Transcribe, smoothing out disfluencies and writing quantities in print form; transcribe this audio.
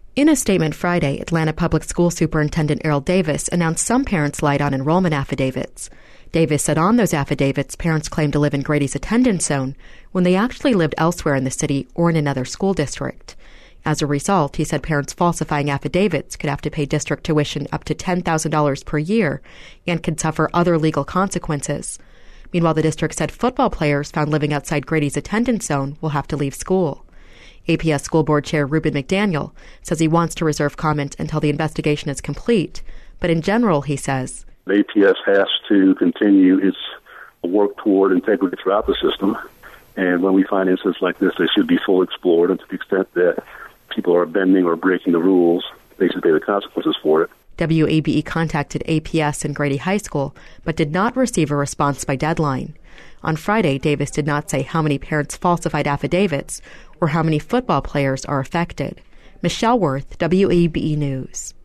In a statement Friday, Atlanta Public School Superintendent Errol Davis announced some parents lied on enrollment affidavits. Davis said on those affidavits, parents claimed to live in Grady's attendance zone when they actually lived elsewhere in the city or in another school district. As a result, he said parents falsifying affidavits could have to pay district tuition up to $10,000 per year and could suffer other legal consequences. Meanwhile, the district said football players found living outside Grady's attendance zone will have to leave school. APS School Board Chair Ruben McDaniel says he wants to reserve comment until the investigation is complete. But in general, he says, APS has to continue its work toward integrity throughout the system. And when we find instances like this, they should be fully explored. And to the extent that people are bending or breaking the rules, they should pay the consequences for it. WABE contacted APS and Grady High School, but did not receive a response by deadline. On Friday, Davis did not say how many parents falsified affidavits or how many football players are affected. Michelle Worth, WABE News.